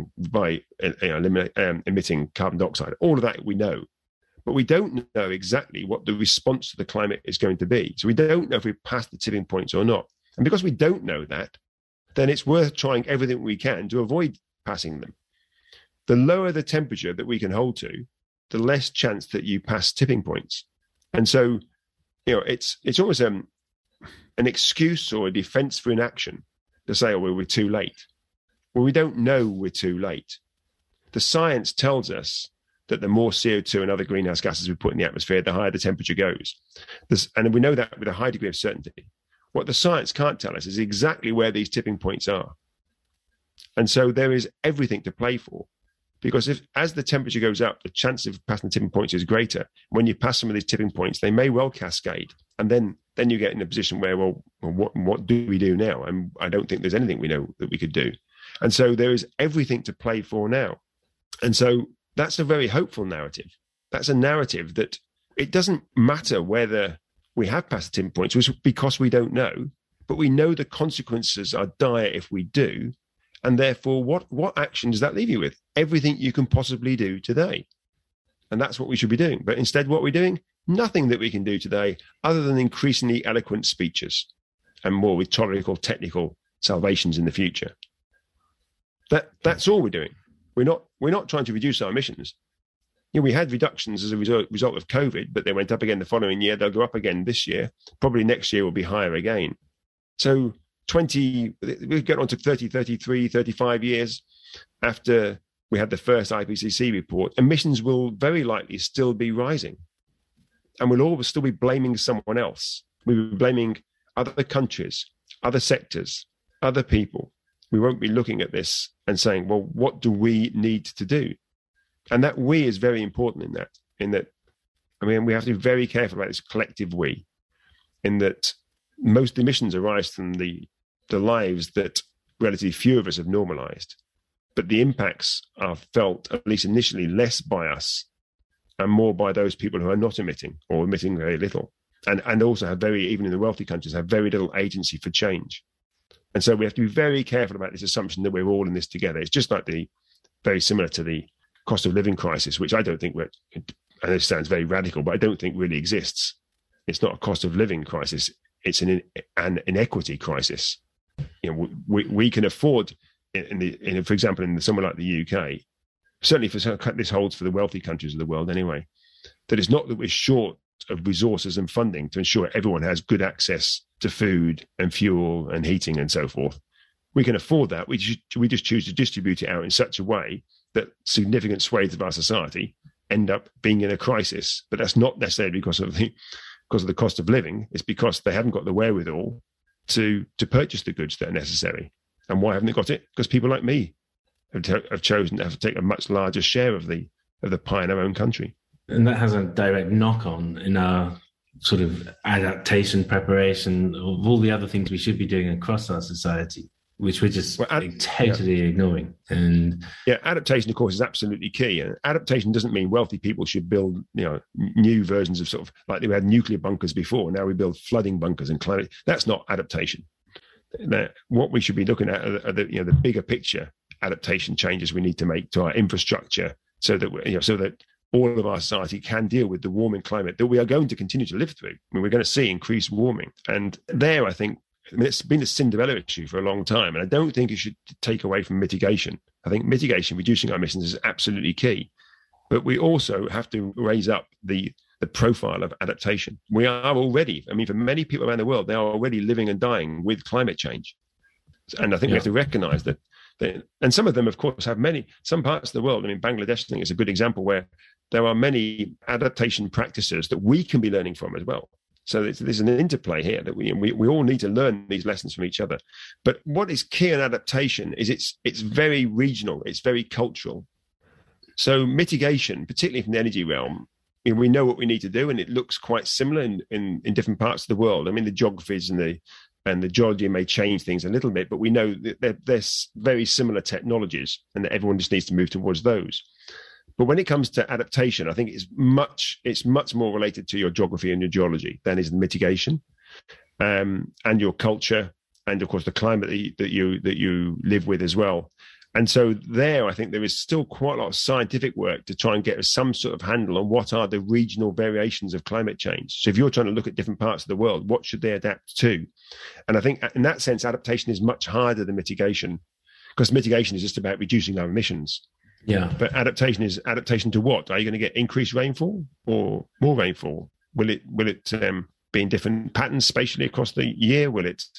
emitting carbon dioxide? All of that we know. But we don't know exactly what the response to the climate is going to be. So we don't know if we've passed the tipping points or not. And because we don't know that, then it's worth trying everything we can to avoid passing them. The lower the temperature that we can hold to, the less chance that you pass tipping points. And so, it's almost an excuse or a defense for inaction to say, we're too late. Well, we don't know we're too late. The science tells us that the more CO2 and other greenhouse gases we put in the atmosphere, the higher the temperature goes. And we know that with a high degree of certainty. What the science can't tell us is exactly where these tipping points are. And so there is everything to play for. Because as the temperature goes up, the chance of passing the tipping points is greater. When you pass some of these tipping points, they may well cascade. And then you get in a position where, what do we do now? And I don't think there's anything we know that we could do. And so there is everything to play for now. And so that's a very hopeful narrative. That's a narrative that it doesn't matter whether we have passed the tipping points, because we don't know, but we know the consequences are dire if we do. And therefore, what action does that leave you with? Everything you can possibly do today. And that's what we should be doing. But instead, what we're doing, nothing that we can do today other than increasingly eloquent speeches and more rhetorical, technical salvations in the future. That's all we're doing. We're not trying to reduce our emissions. We had reductions as a result of COVID, but they went up again the following year. They'll go up again this year. Probably next year will be higher again. So we get on to 30, 33, 35 years after we had the first IPCC report, emissions will very likely still be rising. And we'll always still be blaming someone else. We'll be blaming other countries, other sectors, other people. We won't be looking at this and saying, well, what do we need to do? And that we is very important in that, we have to be very careful about this collective we, in that most emissions arise from the lives that relatively few of us have normalized. But the impacts are felt, at least initially, less by us and more by those people who are not emitting or emitting very little. And also even in the wealthy countries, have very little agency for change. And so we have to be very careful about this assumption that we're all in this together. It's just like very similar to the cost of living crisis, which I don't think I know it sounds very radical, but I don't think really exists. It's not a cost of living crisis. It's an inequity crisis. We can afford, for example, in somewhere like the UK, certainly this holds for the wealthy countries of the world anyway, that it's not that we're short of resources and funding to ensure everyone has good access to food and fuel and heating and so forth. We can afford that. We just choose to distribute it out in such a way that significant swathes of our society end up being in a crisis. But that's not necessarily because of the cost of living. It's because they haven't got the wherewithal to purchase the goods that are necessary. And why haven't they got it? Because people like me have chosen to have to take a much larger share of the pie in our own country. And that has a direct knock-on in our sort of adaptation, preparation, of all the other things we should be doing across our society, which we're just totally ignoring. And adaptation, of course, is absolutely key. And adaptation doesn't mean wealthy people should build, new versions of sort of like we had nuclear bunkers before. Now we build flooding bunkers and climate. That's not adaptation. What we should be looking at are the bigger picture adaptation changes we need to make to our infrastructure, so that all of our society can deal with the warming climate that we are going to continue to live through. I mean, we're going to see increased warming. And there, I think, it's been a Cinderella issue for a long time. And I don't think it should take away from mitigation. I think mitigation, reducing our emissions, is absolutely key. But we also have to raise up the profile of adaptation. We are already, for many people around the world, they are already living and dying with climate change. And I think we have to recognize that. And some of them, of course, some parts of the world, Bangladesh, I think, is a good example where there are many adaptation practices that we can be learning from as well. So there's an interplay here that we all need to learn these lessons from each other. But what is key in adaptation is it's very regional, it's very cultural. So mitigation, particularly from the energy realm, we know what we need to do, and it looks quite similar in different parts of the world. The geographies and the geology may change things a little bit, but we know that there's very similar technologies and that everyone just needs to move towards those. But when it comes to adaptation, I think it's much more related to your geography and your geology than is the mitigation, and your culture, and of course the climate that you live with as well. And so there, I think there is still quite a lot of scientific work to try and get some sort of handle on what are the regional variations of climate change. So if you're trying to look at different parts of the world, what should they adapt to? And I think in that sense, adaptation is much harder than mitigation, because mitigation is just about reducing our emissions. Yeah. But adaptation is adaptation to what? Are you going to get increased rainfall or more rainfall? Will it be in different patterns spatially across the year? Will it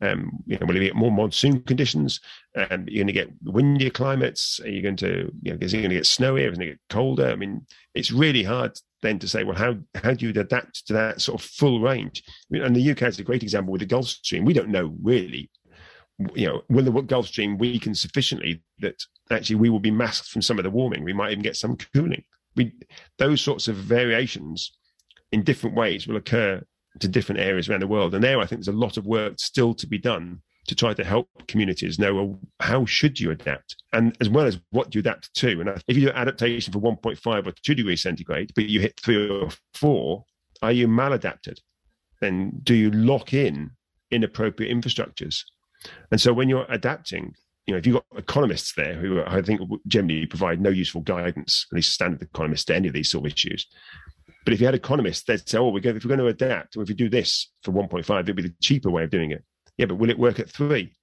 get more monsoon conditions? You're going to get windier climates. Are you going to, is it going to get snowier? Is it going to get colder? It's really hard then to say, well, how do you adapt to that sort of full range? And the UK is a great example with the Gulf Stream. We don't know really, will the Gulf Stream weaken sufficiently that actually we will be masked from some of the warming? We might even get some cooling. Those sorts of variations in different ways will occur to different areas around the world. And there, I think there's a lot of work still to be done to try to help communities know, well, how should you adapt? And as well as what do you adapt to? And if you do adaptation for 1.5 or 2 degrees centigrade, but you hit 3 or 4, are you maladapted? Then do you lock in inappropriate infrastructures? And so when you're adapting, if you've got economists there who I think generally provide no useful guidance, at least standard economists, to any of these sort of issues. But if you had economists, they'd say, if we're going to adapt, or if we do this for 1.5, it'd be the cheaper way of doing it. Yeah, but will it work at 3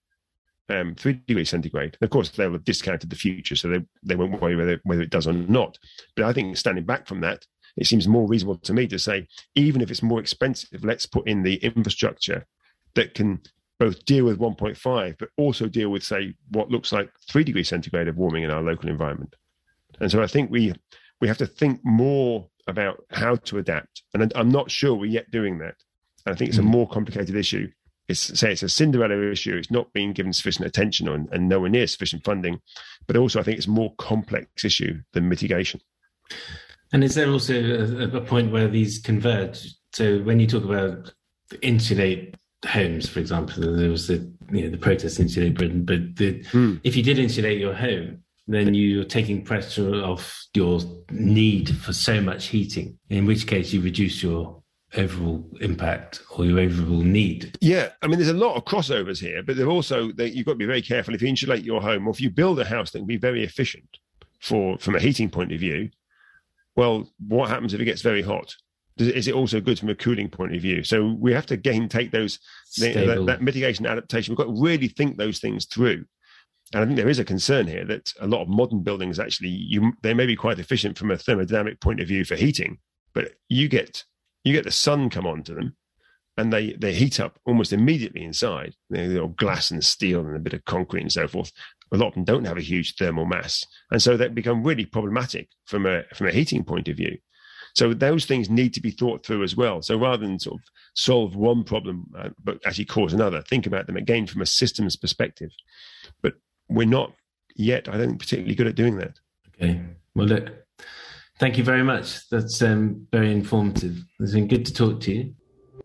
degrees centigrade? And of course, they'll have discounted the future, so they won't worry whether it does or not. But I think standing back from that, it seems more reasonable to me to say, even if it's more expensive, let's put in the infrastructure that can both deal with 1.5, but also deal with, say, what looks like 3 degrees centigrade of warming in our local environment. And so I think we have to think more about how to adapt. And I'm not sure we're yet doing that. I think it's a more complicated issue. It's a Cinderella issue. It's not being given sufficient attention and nowhere near sufficient funding. But also I think it's a more complex issue than mitigation. And is there also a point where these converge? So when you talk about insulate homes, for example, there was the protest to insulate Britain, but if you did insulate your home, then you're taking pressure off your need for so much heating, in which case you reduce your overall impact or your overall need. Yeah, there's a lot of crossovers here, but they're also, you've got to be very careful. If you insulate your home, or if you build a house that can be very efficient from a heating point of view, well, what happens if it gets very hot? Is it also good from a cooling point of view? So we have to again take that mitigation adaptation. We've got to really think those things through. And I think there is a concern here that a lot of modern buildings actually, they may be quite efficient from a thermodynamic point of view for heating, but you get the sun come onto them, and they heat up almost immediately inside. They're all glass and steel and a bit of concrete and so forth. A lot of them don't have a huge thermal mass, and so they become really problematic from a heating point of view. So those things need to be thought through as well. So rather than sort of solve one problem but actually cause another, think about them again from a systems perspective. But we're not yet, I don't think, particularly good at doing that. Okay. Well, look, thank you very much. That's very informative. It's been good to talk to you.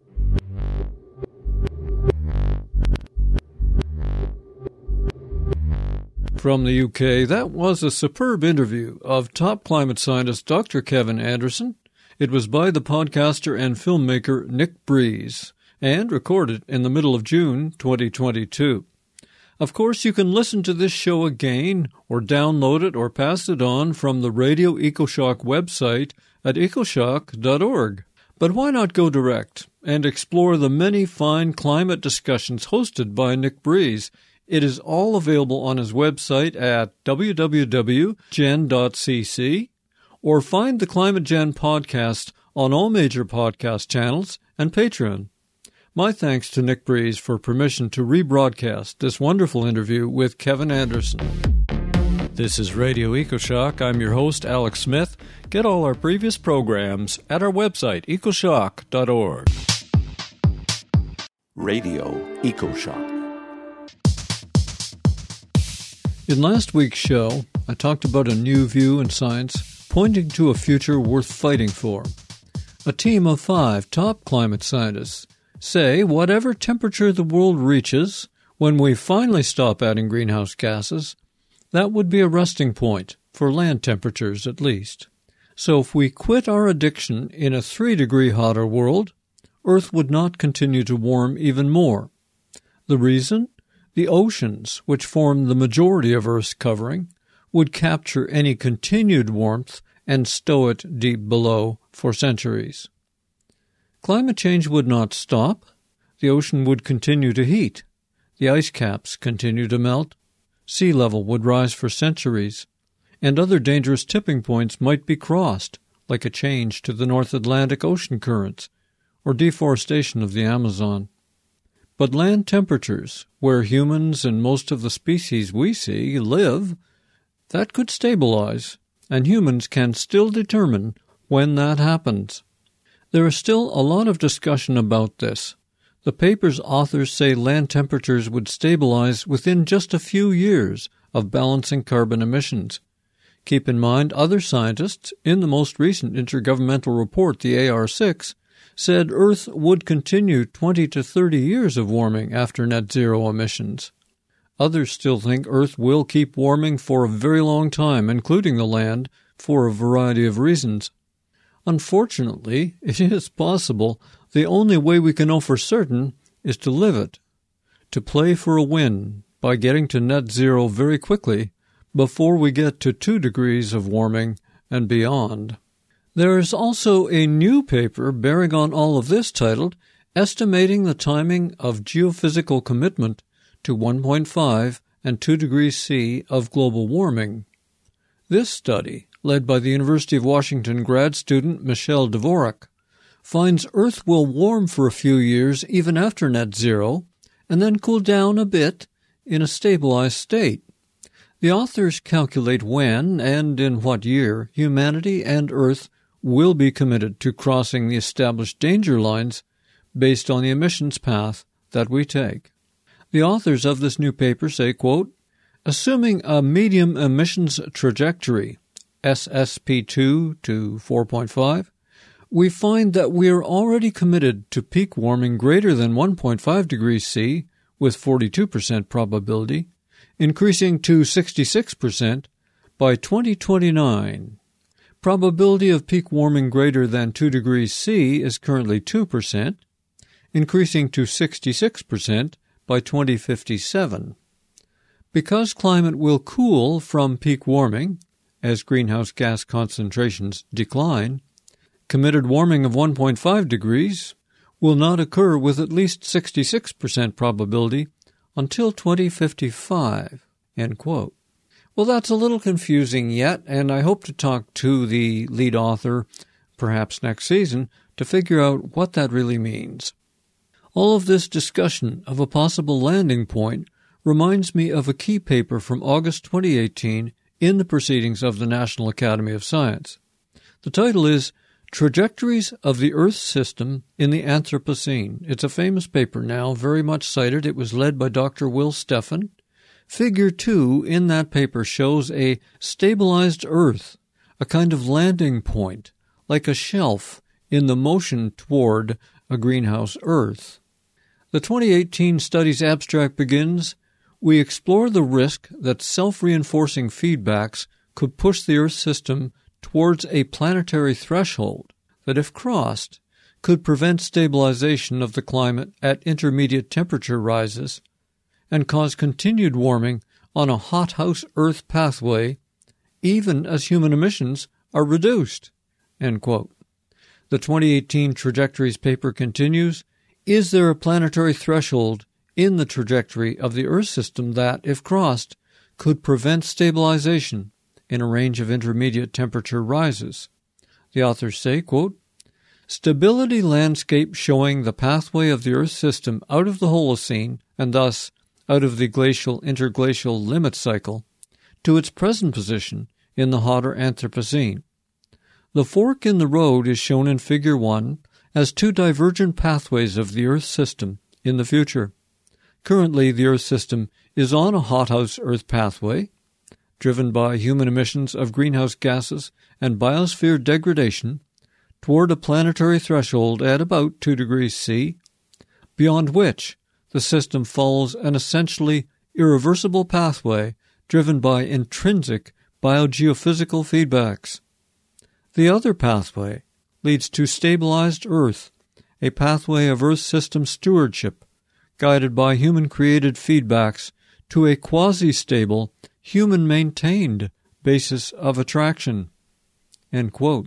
From the UK, that was a superb interview of top climate scientist Dr. Kevin Anderson. It was by the podcaster and filmmaker Nick Breeze, and recorded in the middle of June 2022. Of course, you can listen to this show again, or download it or pass it on from the Radio EcoShock website at ecoshock.org. But why not go direct and explore the many fine climate discussions hosted by Nick Breeze? It is all available on his website at www.gen.cc, or find the Climate Gen podcast on all major podcast channels and Patreon. My thanks to Nick Breeze for permission to rebroadcast this wonderful interview with Kevin Anderson. This is Radio EcoShock. I'm your host, Alex Smith. Get all our previous programs at our website, ecoshock.org. Radio EcoShock. In last week's show, I talked about a new view in science pointing to a future worth fighting for. A team of 5 top climate scientists say whatever temperature the world reaches, when we finally stop adding greenhouse gases, that would be a resting point, for land temperatures at least. So if we quit our addiction in a 3-degree hotter world, Earth would not continue to warm even more. The reason? The oceans, which form the majority of Earth's covering, would capture any continued warmth and stow it deep below for centuries. Climate change would not stop. The ocean would continue to heat. The ice caps continue to melt. Sea level would rise for centuries. And other dangerous tipping points might be crossed, like a change to the North Atlantic Ocean currents or deforestation of the Amazon. But land temperatures, where humans and most of the species we see live, that could stabilize, and humans can still determine when that happens. There is still a lot of discussion about this. The paper's authors say land temperatures would stabilize within just a few years of balancing carbon emissions. Keep in mind, other scientists, in the most recent intergovernmental report, the AR6, said Earth would continue 20 to 30 years of warming after net zero emissions. Others still think Earth will keep warming for a very long time, including the land, for a variety of reasons. Unfortunately, it is possible the only way we can know for certain is to live it, to play for a win by getting to net zero very quickly before we get to 2 degrees of warming and beyond. There is also a new paper bearing on all of this titled Estimating the Timing of Geophysical Commitment to 1.5 and 2 degrees C of Global Warming. This study, led by the University of Washington grad student Michelle Dvorak, finds Earth will warm for a few years even after net zero and then cool down a bit in a stabilized state. The authors calculate when and in what year humanity and Earth will be committed to crossing the established danger lines based on the emissions path that we take. The authors of this new paper say, quote, assuming a medium emissions trajectory, SSP2 to 4.5, we find that we are already committed to peak warming greater than 1.5 degrees C with 42% probability, increasing to 66% by 2029. Probability of peak warming greater than 2 degrees C is currently 2%, increasing to 66% by 2057. Because climate will cool from peak warming, as greenhouse gas concentrations decline, committed warming of 1.5 degrees will not occur with at least 66% probability until 2055. End quote. Well, that's a little confusing yet, and I hope to talk to the lead author, perhaps next season, to figure out what that really means. All of this discussion of a possible landing point reminds me of a key paper from August 2018 in the Proceedings of the National Academy of Science. The title is Trajectories of the Earth System in the Anthropocene. It's a famous paper now, very much cited. It was led by Dr. Will Steffen. Figure 2 in that paper shows a stabilized Earth, a kind of landing point, like a shelf in the motion toward a greenhouse Earth. The 2018 study's abstract begins, we explore the risk that self-reinforcing feedbacks could push the Earth system towards a planetary threshold that, if crossed, could prevent stabilization of the climate at intermediate temperature rises and cause continued warming on a hothouse Earth pathway, even as human emissions are reduced. End quote. The 2018 Trajectories paper continues, is there a planetary threshold in the trajectory of the Earth system that, if crossed, could prevent stabilization in a range of intermediate temperature rises? The authors say, quote, stability landscape showing the pathway of the Earth system out of the Holocene, and thus out of the glacial-interglacial limit cycle, to its present position in the hotter Anthropocene. The fork in the road is shown in Figure 1 as two divergent pathways of the Earth system in the future. Currently, the Earth system is on a hothouse Earth pathway, driven by human emissions of greenhouse gases and biosphere degradation, toward a planetary threshold at about 2 degrees C, beyond which the system follows an essentially irreversible pathway driven by intrinsic biogeophysical feedbacks. The other pathway leads to stabilized Earth, a pathway of Earth system stewardship, guided by human-created feedbacks to a quasi-stable, human-maintained basis of attraction. End quote.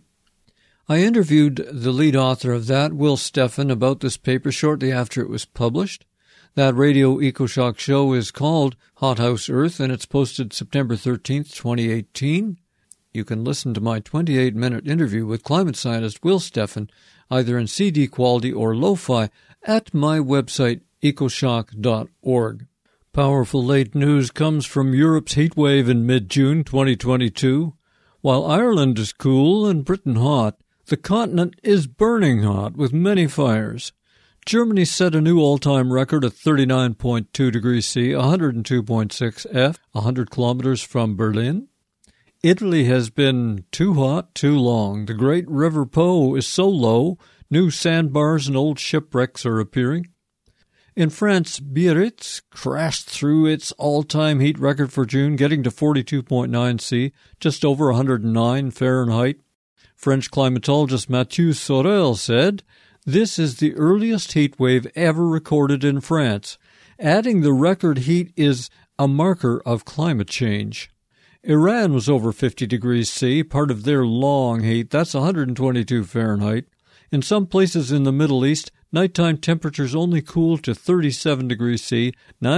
I interviewed the lead author of that, Will Steffen, about this paper shortly after it was published. That Radio EcoShock show is called Hothouse Earth, and it's posted September 13th, 2018. You can listen to my 28-minute interview with climate scientist Will Steffen, either in CD quality or lo-fi, at my website, ecoshock.org. Powerful late news comes from Europe's heatwave in mid-June 2022. While Ireland is cool and Britain hot, the continent is burning hot with many fires. Germany set a new all-time record at 39.2 degrees C, 102.6 F, 100 kilometers from Berlin. Italy has been too hot too long. The great River Po is so low, new sandbars and old shipwrecks are appearing. In France, Biarritz crashed through its all-time heat record for June, getting to 42.9 C, just over 109 Fahrenheit. French climatologist Mathieu Sorel said, this is the earliest heat wave ever recorded in France. Adding the record heat is a marker of climate change. Iran was over 50 degrees C, part of their long heat. That's 122 Fahrenheit. In some places in the Middle East, nighttime temperatures only cooled to 37 degrees C,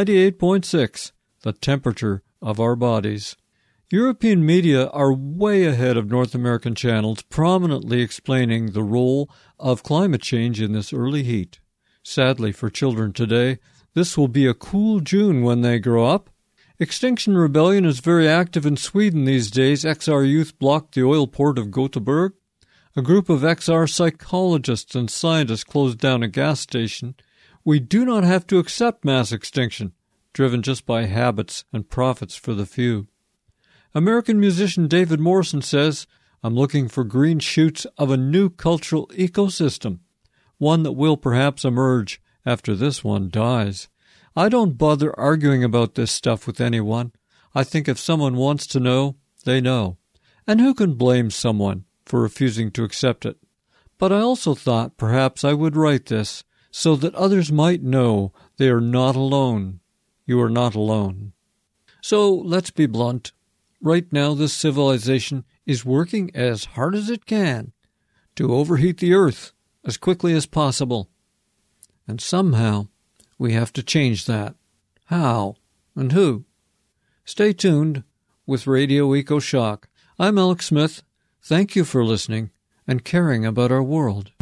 98.6, the temperature of our bodies. European media are way ahead of North American channels, prominently explaining the role of climate change in this early heat. Sadly for children today, this will be a cool June when they grow up. Extinction Rebellion is very active in Sweden these days. XR Youth blocked the oil port of Gothenburg. A group of XR psychologists and scientists closed down a gas station. We do not have to accept mass extinction, driven just by habits and profits for the few. American musician David Morrison says, I'm looking for green shoots of a new cultural ecosystem, one that will perhaps emerge after this one dies. I don't bother arguing about this stuff with anyone. I think if someone wants to know, they know. And who can blame someone for refusing to accept it? But I also thought perhaps I would write this so that others might know they are not alone. You are not alone. So let's be blunt. Right now this civilization is working as hard as it can to overheat the earth as quickly as possible. And somehow we have to change that. How and who? Stay tuned with Radio EcoShock. I'm Alex Smith. Thank you for listening and caring about our world.